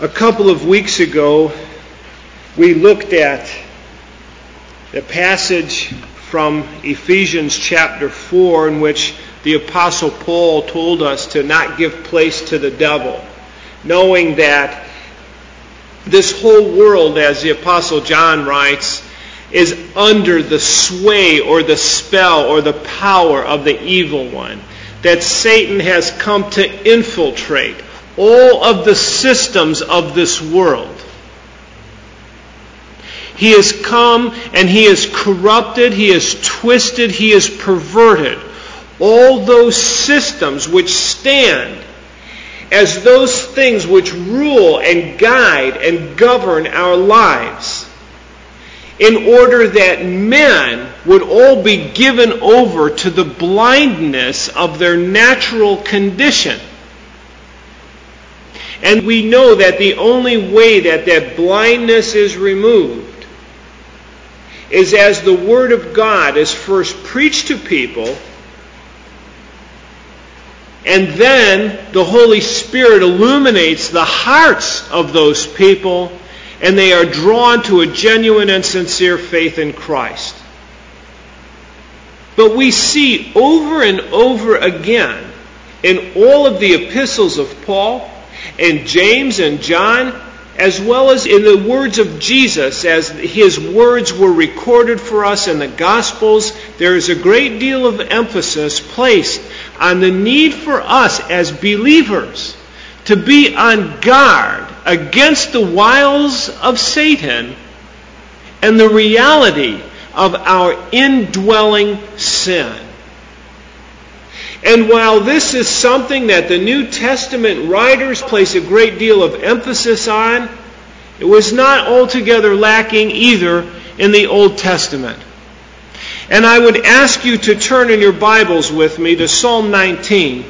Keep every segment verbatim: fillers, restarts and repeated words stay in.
A couple of weeks ago, we looked at the passage from Ephesians chapter four in which the Apostle Paul told us to not give place to the devil, knowing that this whole world, as the Apostle John writes, is under the sway or the spell or the power of the evil one, that Satan has come to infiltrate all of the systems of this world. He has come and he has corrupted, he has twisted, he has perverted all those systems which stand as those things which rule and guide and govern our lives, in order that men would all be given over to the blindness of their natural condition. And we know that the only way that that blindness is removed is as the Word of God is first preached to people, and then the Holy Spirit illuminates the hearts of those people, and they are drawn to a genuine and sincere faith in Christ. But we see over and over again in all of the epistles of Paul, and James and John, as well as in the words of Jesus, as his words were recorded for us in the Gospels, there is a great deal of emphasis placed on the need for us as believers to be on guard against the wiles of Satan and the reality of our indwelling sin. And while this is something that the New Testament writers place a great deal of emphasis on, it was not altogether lacking either in the Old Testament. And I would ask you to turn in your Bibles with me to Psalm nineteen.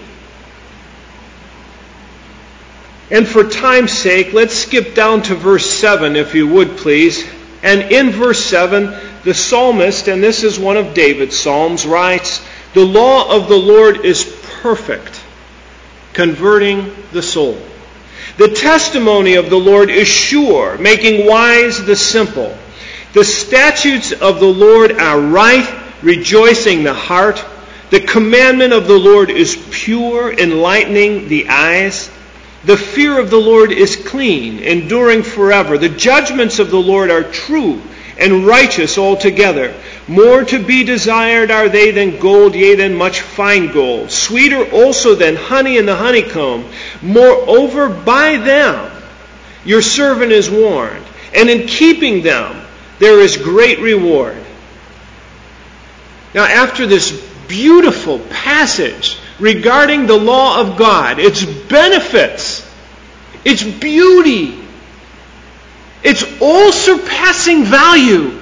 And for time's sake, let's skip down to verse seven, if you would please. And in verse seven, the psalmist, and this is one of David's psalms, writes, "The law of the Lord is perfect, converting the soul. The testimony of the Lord is sure, making wise the simple. The statutes of the Lord are right, rejoicing the heart. The commandment of the Lord is pure, enlightening the eyes. The fear of the Lord is clean, enduring forever. The judgments of the Lord are true and righteous altogether. More to be desired are they than gold, yea, than much fine gold. Sweeter also than honey in the honeycomb. Moreover, by them your servant is warned, and in keeping them there is great reward." Now, after this beautiful passage regarding the law of God, its benefits, its beauty, its all-surpassing value,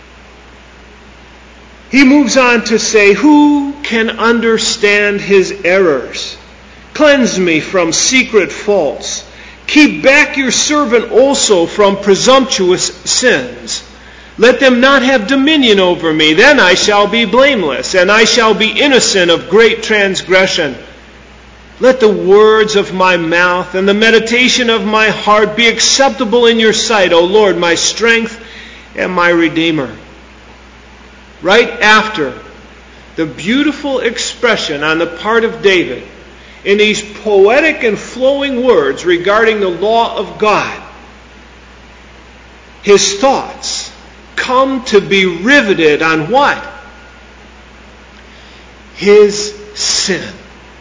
he moves on to say, "Who can understand his errors? Cleanse me from secret faults. Keep back your servant also from presumptuous sins. Let them not have dominion over me. Then I shall be blameless, and I shall be innocent of great transgression. Let the words of my mouth and the meditation of my heart be acceptable in your sight, O Lord, my strength and my Redeemer." Right after the beautiful expression on the part of David in these poetic and flowing words regarding the law of God, his thoughts come to be riveted on what? His sin.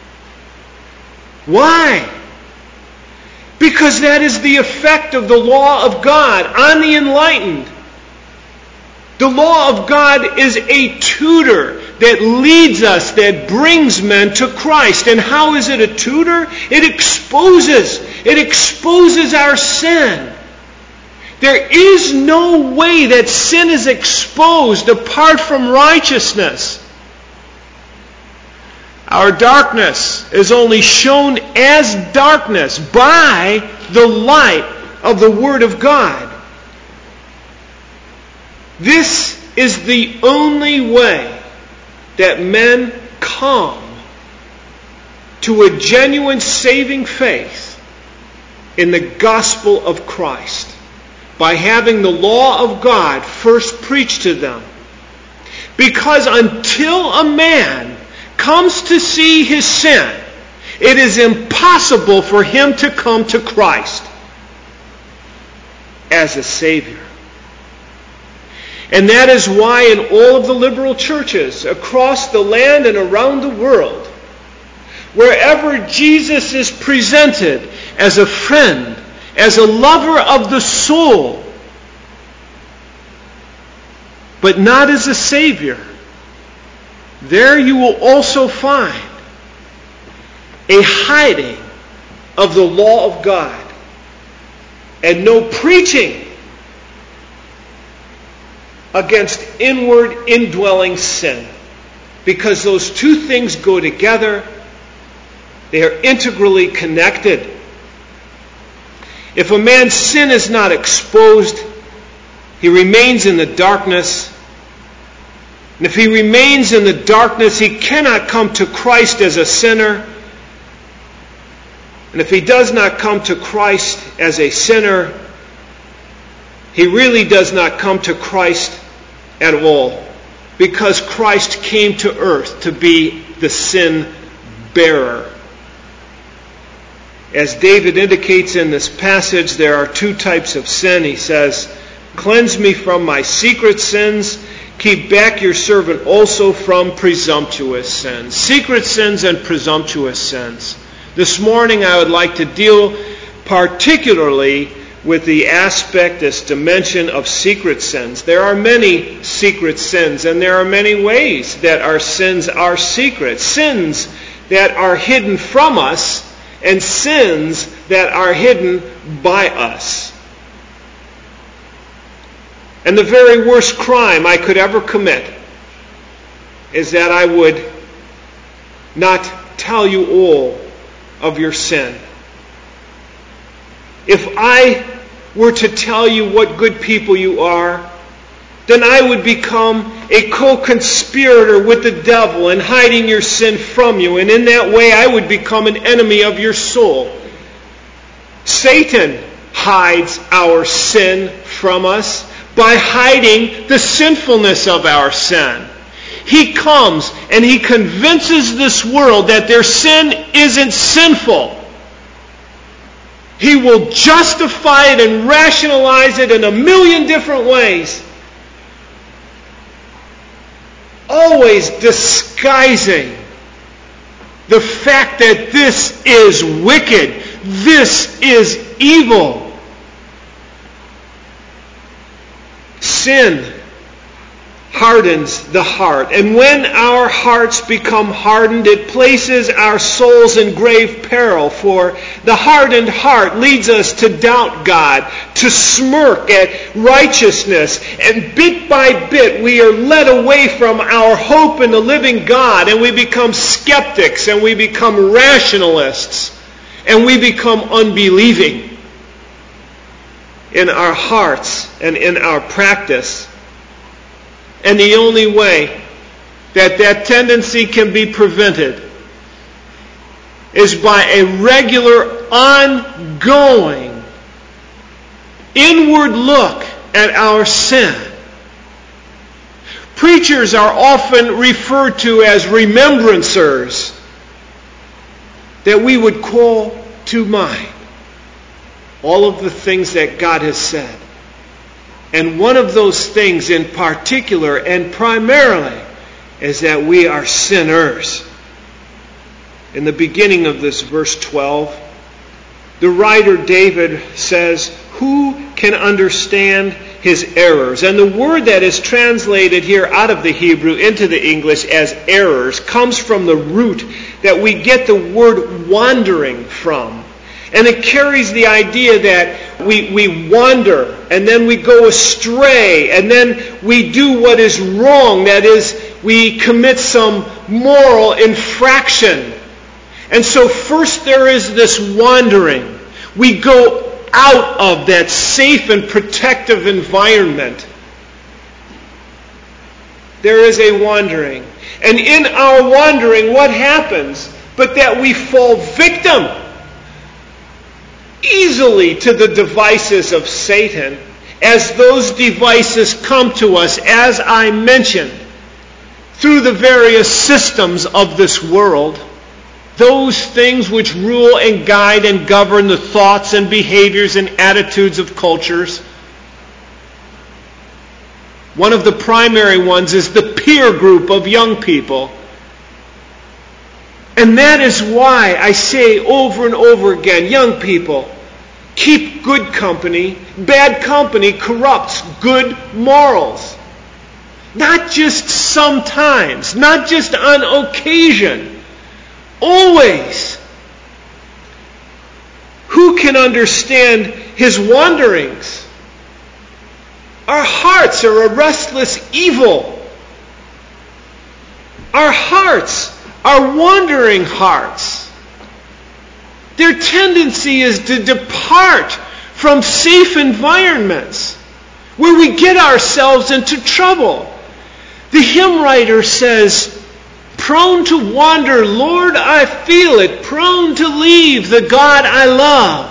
Why? Because that is the effect of the law of God on the enlightened. The law of God is a tutor that leads us, that brings men to Christ. And how is it a tutor? It exposes. It exposes our sin. There is no way that sin is exposed apart from righteousness. Our darkness is only shown as darkness by the light of the Word of God. This is the only way that men come to a genuine saving faith in the gospel of Christ by having the law of God first preached to them. Because until a man comes to see his sin, it is impossible for him to come to Christ as a Savior. And that is why in all of the liberal churches across the land and around the world, wherever Jesus is presented as a friend, as a lover of the soul, but not as a Savior, there you will also find a hiding of the law of God and no preaching against inward indwelling sin. Because those two things go together. They are integrally connected. If a man's sin is not exposed, he remains in the darkness. And if he remains in the darkness, he cannot come to Christ as a sinner. And if he does not come to Christ as a sinner, he really does not come to Christ at all. Because Christ came to earth to be the sin bearer. As David indicates in this passage, there are two types of sin. He says, "Cleanse me from my secret sins. Keep back your servant also from presumptuous sins." Secret sins and presumptuous sins. This morning I would like to deal particularly with the aspect, this dimension of secret sins. There are many secret sins, and there are many ways that our sins are secret. Sins that are hidden from us, and sins that are hidden by us. And the very worst crime I could ever commit is that I would not tell you all of your sin. If I were to tell you what good people you are, then I would become a co-conspirator with the devil in hiding your sin from you. And in that way, I would become an enemy of your soul. Satan hides our sin from us by hiding the sinfulness of our sin. He comes and he convinces this world that their sin isn't sinful. He will justify it and rationalize it in a million different ways. Always disguising the fact that this is wicked, this is evil. Sin hardens the heart. And when our hearts become hardened, it places our souls in grave peril. For the hardened heart leads us to doubt God, to smirk at righteousness. And bit by bit, we are led away from our hope in the living God. And we become skeptics, and we become rationalists, and we become unbelieving in our hearts and in our practice. And the only way that that tendency can be prevented is by a regular, ongoing, inward look at our sin. Preachers are often referred to as remembrancers, that we would call to mind all of the things that God has said. And one of those things in particular and primarily is that we are sinners. In the beginning of this verse twelve, the writer David says, "Who can understand his errors?" And the word that is translated here out of the Hebrew into the English as errors comes from the root that we get the word wandering from. And it carries the idea that we, we wander, and then we go astray, and then we do what is wrong. That is, we commit some moral infraction. And so first there is this wandering. We go out of that safe and protective environment. There is a wandering. And in our wandering, what happens? But that we fall victim easily to the devices of Satan as those devices come to us, as I mentioned, through the various systems of this world. Those things which rule and guide and govern the thoughts and behaviors and attitudes of cultures. One of the primary ones is the peer group of young people. And that is why I say over and over again, young people, keep good company. Bad company corrupts good morals. Not just sometimes, not just on occasion. Always. Who can understand his wanderings? Our hearts are a restless evil. Our hearts are wandering hearts. Their tendency is to depart from safe environments where we get ourselves into trouble. The hymn writer says, prone to wander, Lord, I feel it. Prone to leave the God I love.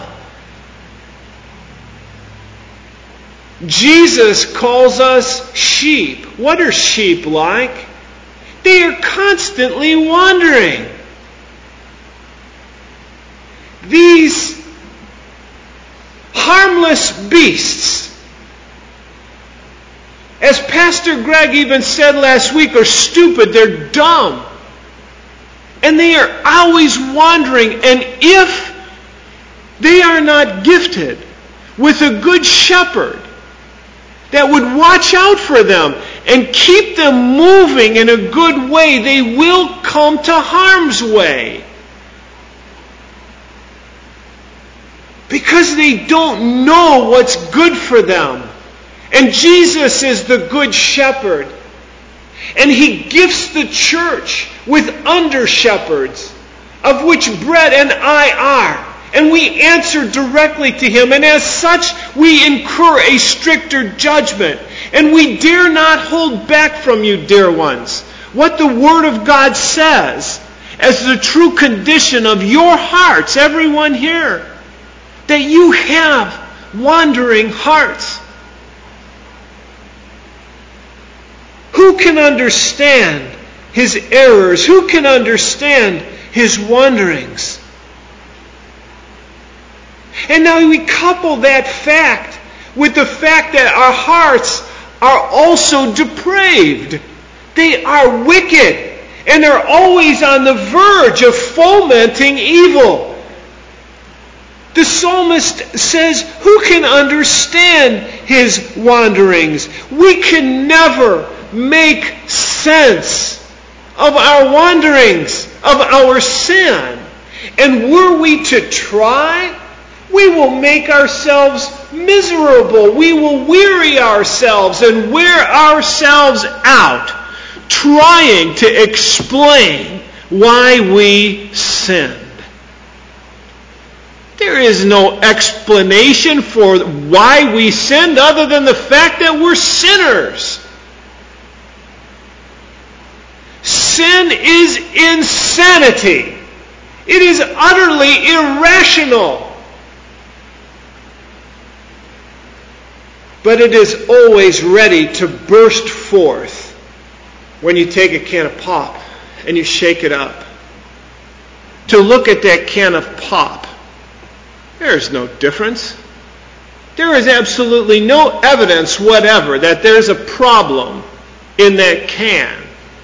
Jesus calls us sheep. What are sheep like? They are constantly wandering. These harmless beasts, as Pastor Greg even said last week, are stupid, they're dumb. And they are always wandering. And if they are not gifted with a good shepherd that would watch out for them and keep them moving in a good way, they will come to harm's way. Because they don't know what's good for them. And Jesus is the good shepherd. And he gifts the church with under-shepherds, of which Brett and I are. And we answer directly to him. And as such, we incur a stricter judgment. And we dare not hold back from you, dear ones, what the Word of God says as the true condition of your hearts, everyone here, that you have wandering hearts. Who can understand his errors? Who can understand his wanderings? And now we couple that fact with the fact that our hearts are also depraved. They are wicked and are always on the verge of fomenting evil. The psalmist says, who can understand his wanderings? We can never make sense of our wanderings, of our sin. And were we to try, we will make ourselves miserable. We will weary ourselves and wear ourselves out trying to explain why we sinned. There is no explanation for why we sinned other than the fact that we're sinners. Sin is insanity. It is utterly irrational. But it is always ready to burst forth when you take a can of pop and you shake it up. To look at that can of pop, there is no difference. There is absolutely no evidence whatever that there's a problem in that can.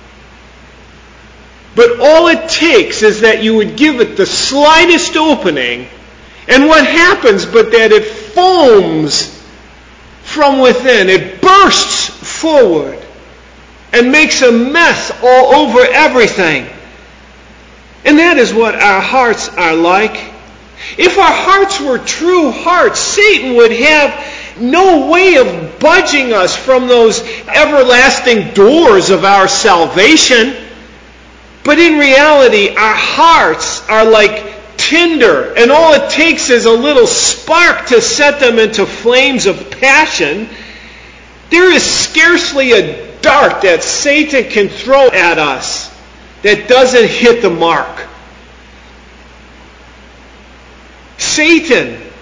But all it takes is that you would give it the slightest opening, and what happens but that it foams from within. It bursts forward and makes a mess all over everything. And that is what our hearts are like. If our hearts were true hearts, Satan would have no way of budging us from those everlasting doors of our salvation. But in reality, our hearts are like tinder, and all it takes is a little spark to set them into flames of passion. There is scarcely a dart that Satan can throw at us that doesn't hit the mark. Satan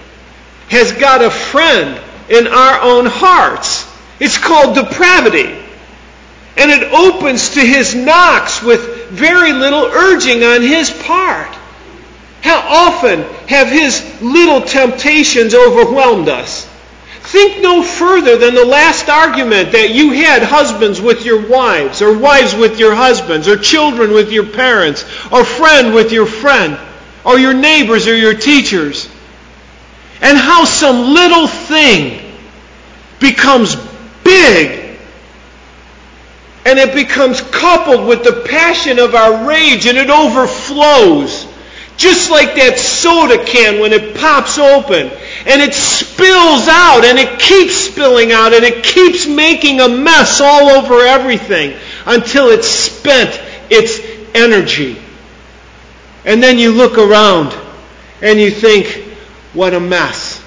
has got a friend in our own hearts. It's called depravity. And it opens to his knocks with very little urging on his part. How often have his little temptations overwhelmed us? Think no further than the last argument that you had, husbands with your wives, or wives with your husbands, or children with your parents, or friend with your friend, or your neighbors or your teachers. And how some little thing becomes big, and it becomes coupled with the passion of our rage, and it overflows. Just like that soda can when it pops open, and it spills out, and it keeps spilling out, and it keeps making a mess all over everything until it's spent its energy. And then you look around and you think, what a mess.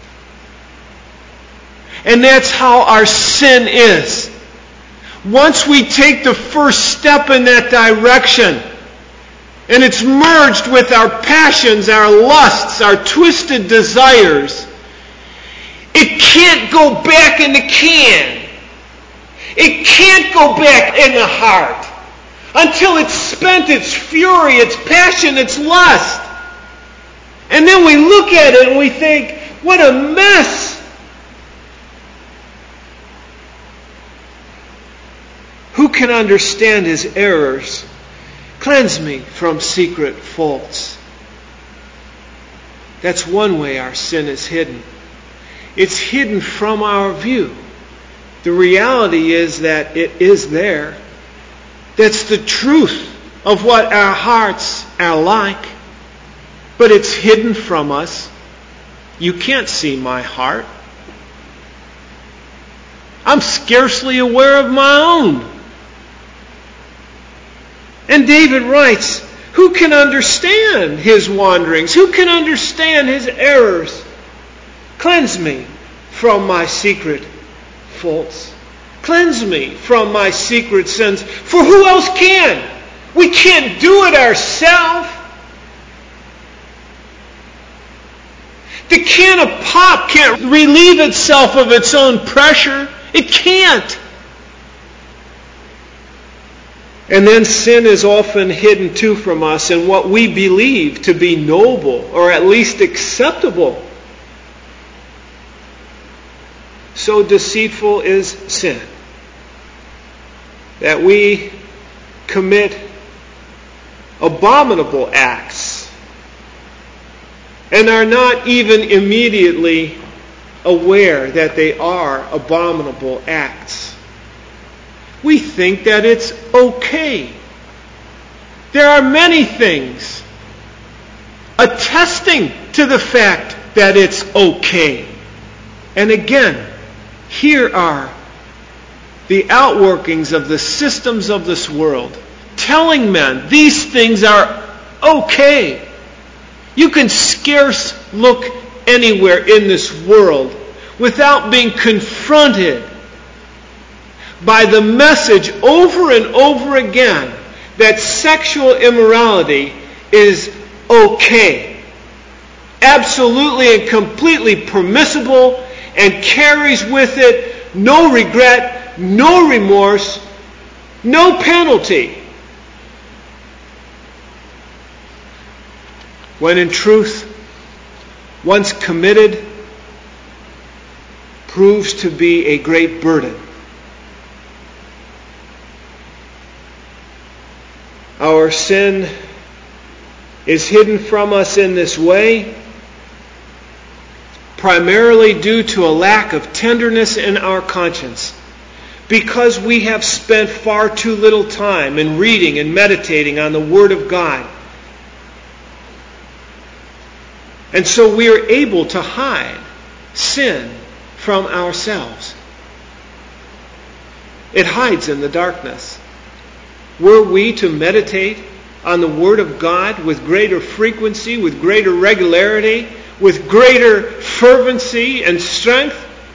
And that's how our sin is. Once we take the first step in that direction, and it's merged with our passions, our lusts, our twisted desires, it can't go back in the can. It can't go back in the heart until it's spent its fury, its passion, its lust. And then we look at it and we think, what a mess. Who can understand his errors? Cleanse me from secret faults. That's one way our sin is hidden. It's hidden from our view. The reality is that it is there. That's the truth of what our hearts are like. But it's hidden from us. You can't see my heart. I'm scarcely aware of my own. And David writes, who can understand his wanderings? Who can understand his errors? Cleanse me from my secret faults. Cleanse me from my secret sins. For who else can? We can't do it ourselves. The can of pop can't relieve itself of its own pressure. It can't. And then sin is often hidden too from us in what we believe to be noble or at least acceptable. So deceitful is sin that we commit abominable acts and are not even immediately aware that they are abominable acts. We think that it's okay. There are many things attesting to the fact that it's okay. And again, here are the outworkings of the systems of this world telling men these things are okay. You can scarce look anywhere in this world without being confronted by the message over and over again that sexual immorality is okay. Absolutely and completely permissible, and carries with it no regret, no remorse, no penalty. When in truth, once committed, proves to be a great burden. Our sin is hidden from us in this way, primarily due to a lack of tenderness in our conscience, because we have spent far too little time in reading and meditating on the Word of God. And so we are able to hide sin from ourselves. It hides in the darkness. Were we to meditate on the Word of God with greater frequency, with greater regularity, with greater fervency and strength,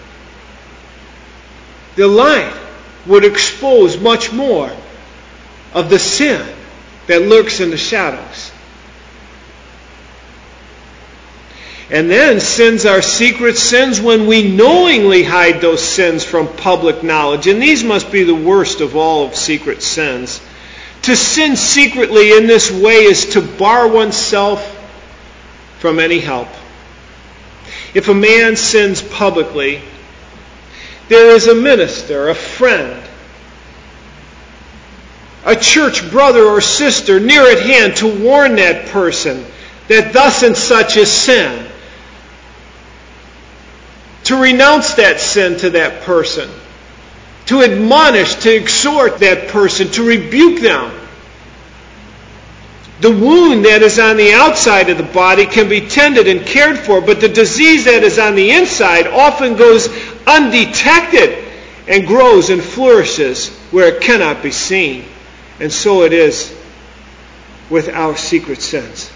the light would expose much more of the sin that lurks in the shadows. And then sins are secret sins when we knowingly hide those sins from public knowledge. And these must be the worst of all of secret sins. To sin secretly in this way is to bar oneself from any help. If a man sins publicly, there is a minister, a friend, a church brother or sister near at hand to warn that person that thus and such is sin. To renounce that sin to that person. To admonish, to exhort that person, to rebuke them. The wound that is on the outside of the body can be tended and cared for, but the disease that is on the inside often goes undetected and grows and flourishes where it cannot be seen. And so it is with our secret sins.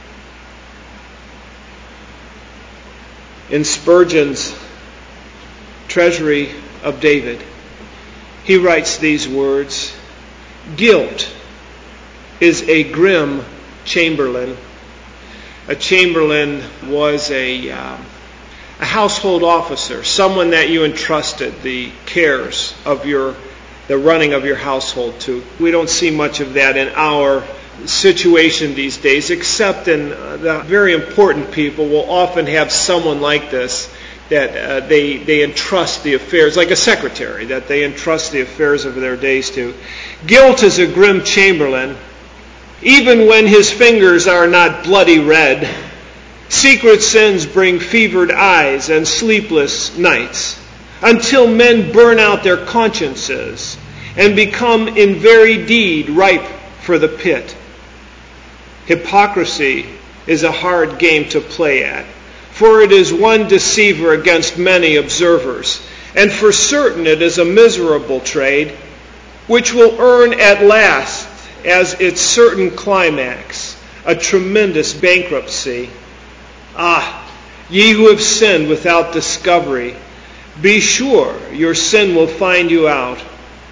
In Spurgeon's Treasury of David, he writes these words, "Guilt is a grim chamberlain." A chamberlain was a, um, a household officer, someone that you entrusted the cares of your, the running of your household to. We don't see much of that in our situation these days, except in uh, the very important people will often have someone like this that uh, they they entrust the affairs, like a secretary, that they entrust the affairs of their days to. Guilt is a grim chamberlain, even when his fingers are not bloody red. Secret sins bring fevered eyes and sleepless nights, until men burn out their consciences and become in very deed ripe for the pit. Hypocrisy is a hard game to play at, for it is one deceiver against many observers, and for certain it is a miserable trade, which will earn at last, as its certain climax, a tremendous bankruptcy. Ah, ye who have sinned without discovery, be sure your sin will find you out.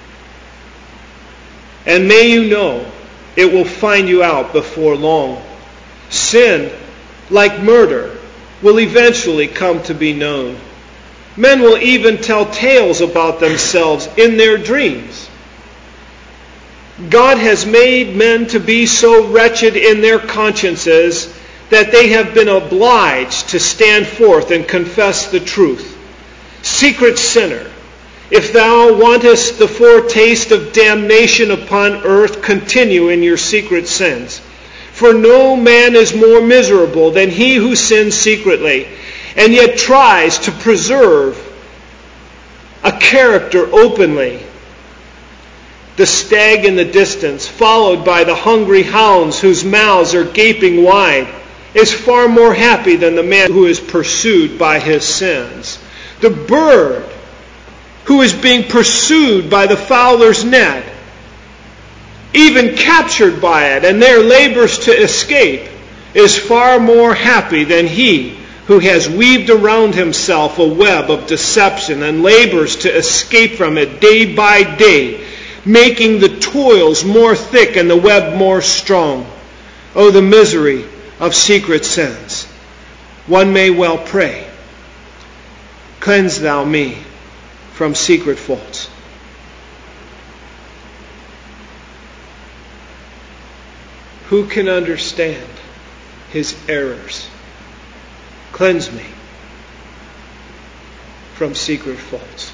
And may you know, it will find you out before long. Sin, like murder, will eventually come to be known. Men will even tell tales about themselves in their dreams. God has made men to be so wretched in their consciences that they have been obliged to stand forth and confess the truth. Secret sinner, if thou wantest the foretaste of damnation upon earth, continue in your secret sins. For no man is more miserable than he who sins secretly, and yet tries to preserve a character openly. The stag in the distance, followed by the hungry hounds whose mouths are gaping wide, is far more happy than the man who is pursued by his sins. The bird who is being pursued by the fowler's net, even captured by it, and there labors to escape, is far more happy than he who has weaved around himself a web of deception and labors to escape from it day by day, making the toils more thick and the web more strong. Oh, the misery of secret sins. One may well pray, cleanse thou me from secret faults. Who can understand his errors? Cleanse me from secret faults.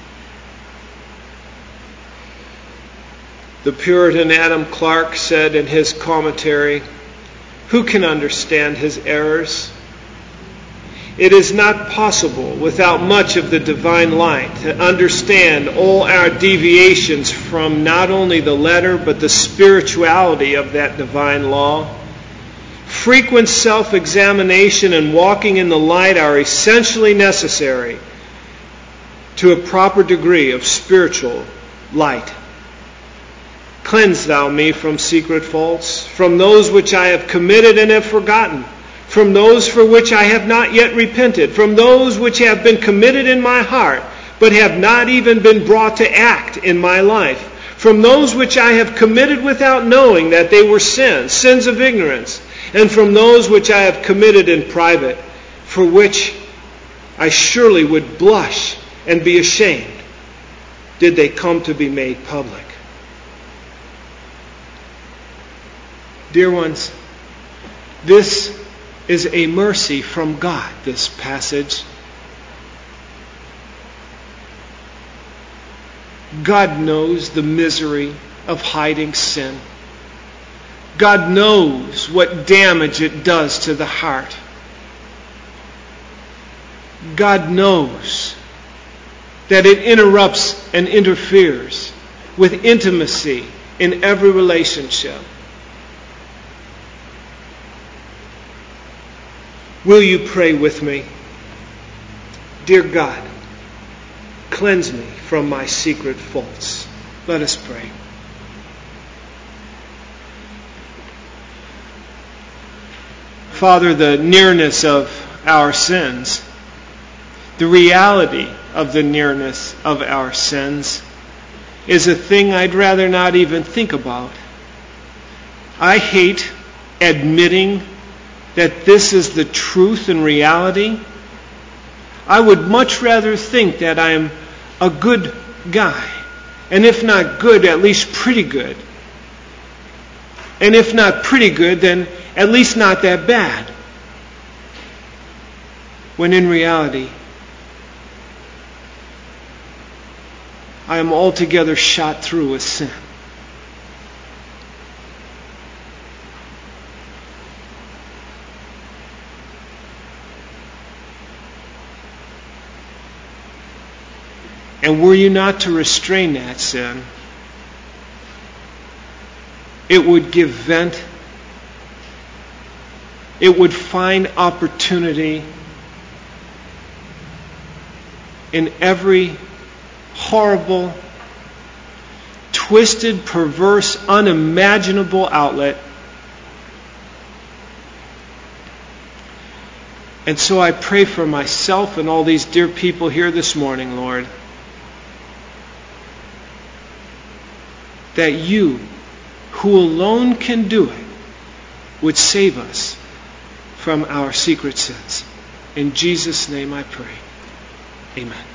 The Puritan Adam Clarke said in his commentary, who can understand his errors? It is not possible without much of the divine light to understand all our deviations from not only the letter but the spirituality of that divine law. Frequent self-examination and walking in the light are essentially necessary to a proper degree of spiritual light. Cleanse thou me from secret faults, from those which I have committed and have forgotten, from those for which I have not yet repented, from those which have been committed in my heart, but have not even been brought to act in my life, from those which I have committed without knowing that they were sins, sins of ignorance, and from those which I have committed in private, for which I surely would blush and be ashamed did they come to be made public. Dear ones, this is a mercy from God, this passage. God knows the misery of hiding sin. God knows what damage it does to the heart. God knows that it interrupts and interferes with intimacy in every relationship. Will you pray with me? Dear God, cleanse me from my secret faults. Let us pray. Father, the nearness of our sins, the reality of the nearness of our sins, is a thing I'd rather not even think about. I hate admitting that this is the truth and reality. I would much rather think that I'm a good guy, and if not good, at least pretty good. And if not pretty good, then at least not that bad. When in reality, I am altogether shot through with sin. And were you not to restrain that sin, it would give vent, it would find opportunity in every horrible, twisted, perverse, unimaginable outlet. And so I pray for myself and all these dear people here this morning, Lord, that you, who alone can do it, would save us from our secret sins. In Jesus' name I pray. Amen.